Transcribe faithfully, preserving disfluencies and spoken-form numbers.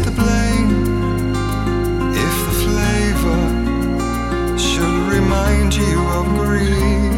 to blame if the flavor should remind you of greed?